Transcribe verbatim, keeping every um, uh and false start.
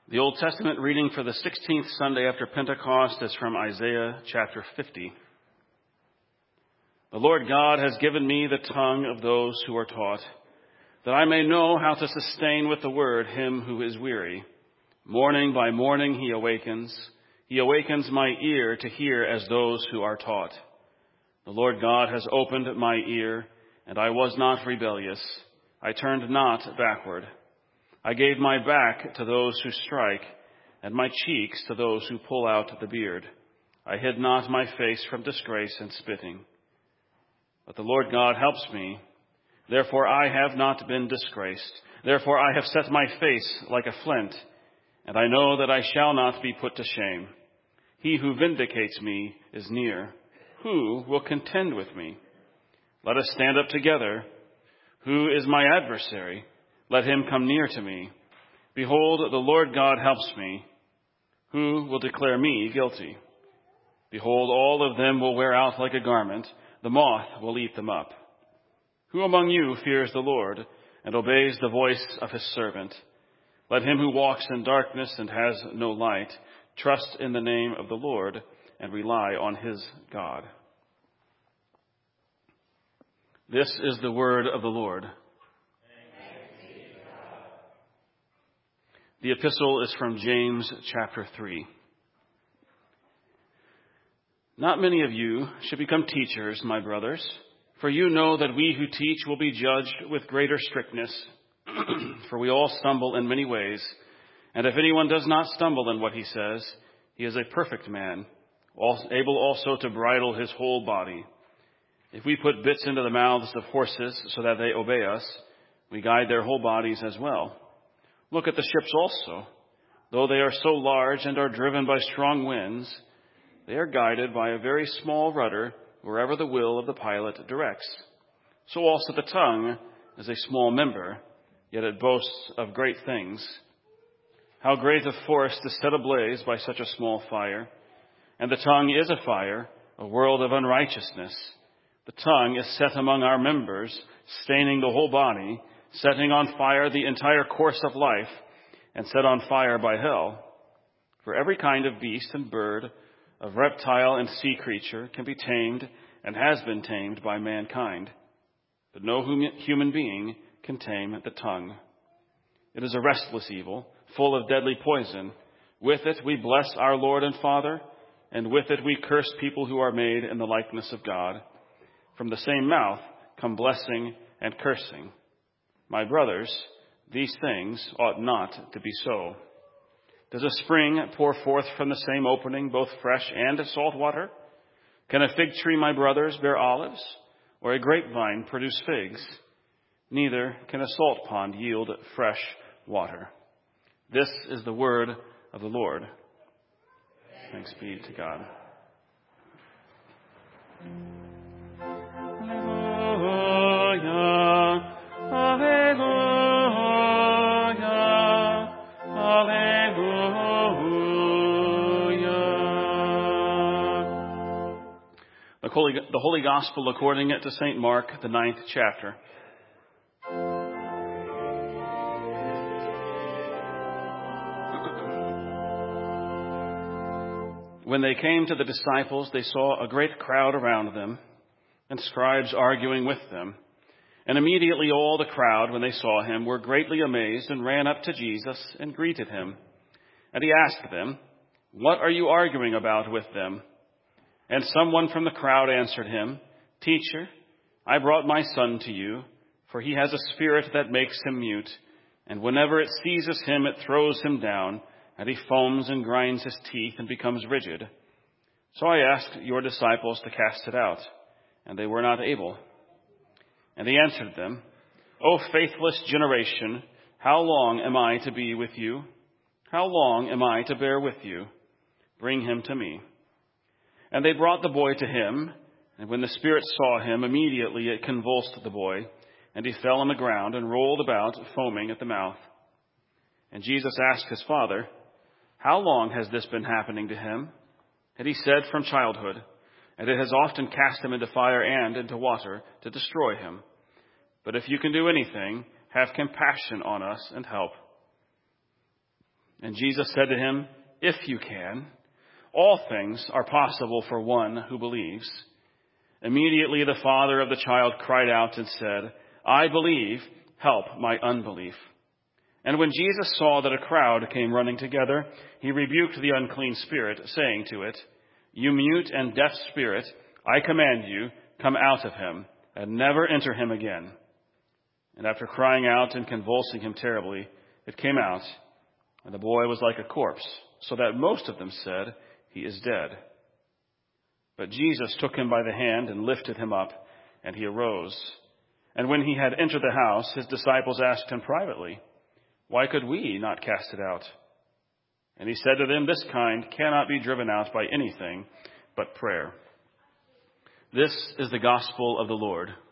The Old Testament reading for the sixteenth Sunday after Pentecost is from Isaiah chapter fifty. The Lord God has given me the tongue of those who are taught, that I may know how to sustain with the word him who is weary. Morning by morning he awakens. He awakens my ear to hear as those who are taught. The Lord God has opened my ear, and I was not rebellious. I turned not backward. I gave my back to those who strike, and my cheeks to those who pull out the beard. I hid not my face from disgrace and spitting. But the Lord God helps me. Therefore I have not been disgraced. Therefore I have set my face like a flint, and I know that I shall not be put to shame. He who vindicates me is near. Who will contend with me? Let us stand up together. Who is my adversary? Let him come near to me. Behold, the Lord God helps me. Who will declare me guilty? Behold, all of them will wear out like a garment. The moth will eat them up. Who among you fears the Lord and obeys the voice of his servant? Let him who walks in darkness and has no light trust in the name of the Lord and rely on his God. This is the word of the Lord. The epistle is from James chapter three. Not many of you should become teachers, my brothers, for you know that we who teach will be judged with greater strictness. For we all stumble in many ways, and if anyone does not stumble in what he says, he is a perfect man, able also to bridle his whole body. If we put bits into the mouths of horses so that they obey us, we guide their whole bodies as well. Look at the ships also. Though they are so large and are driven by strong winds, they are guided by a very small rudder wherever the will of the pilot directs. So also the tongue is a small member, yet it boasts of great things. How great a forest is set ablaze by such a small fire. And the tongue is a fire, a world of unrighteousness. The tongue is set among our members, staining the whole body, setting on fire the entire course of life, and set on fire by hell. For every kind of beast and bird, of reptile and sea creature can be tamed and has been tamed by mankind. But no human being can tame the tongue. It is a restless evil, full of deadly poison. With it we bless our Lord and Father, and with it we curse people who are made in the likeness of God. From the same mouth come blessing and cursing. My brothers, these things ought not to be so. Does a spring pour forth from the same opening both fresh and salt water? Can a fig tree, my brothers, bear olives, or a grapevine produce figs? Neither can a salt pond yield fresh water. This is the word of the Lord. Thanks be to God. Alleluia. Alleluia, alleluia. The Holy, the Holy Gospel according to Saint Mark, the ninth chapter. When they came to the disciples, they saw a great crowd around them, and scribes arguing with them. And immediately all the crowd, when they saw him, were greatly amazed and ran up to Jesus and greeted him. And he asked them, "What are you arguing about with them?" And someone from the crowd answered him, "Teacher, I brought my son to you, for he has a spirit that makes him mute, and whenever it seizes him, it throws him down, and he foams and grinds his teeth and becomes rigid. So I asked your disciples to cast it out, and they were not able." And he answered them, "O faithless generation, how long am I to be with you? How long am I to bear with you? Bring him to me." And they brought the boy to him, and when the spirit saw him, immediately it convulsed the boy, and he fell on the ground and rolled about, foaming at the mouth. And Jesus asked his father, "How long has this been happening to him?" And he said, "From childhood. And it has often cast him into fire and into water to destroy him. But if you can do anything, have compassion on us and help." And Jesus said to him, "If you can, all things are possible for one who believes." Immediately the father of the child cried out and said, "I believe, help my unbelief." And when Jesus saw that a crowd came running together, he rebuked the unclean spirit, saying to it, "You mute and deaf spirit, I command you, come out of him, and never enter him again." And after crying out and convulsing him terribly, it came out, and the boy was like a corpse, so that most of them said, "He is dead." But Jesus took him by the hand and lifted him up, and he arose. And when he had entered the house, his disciples asked him privately, "Why could we not cast it out?" And he said to them, "This kind cannot be driven out by anything but prayer." This is the gospel of the Lord.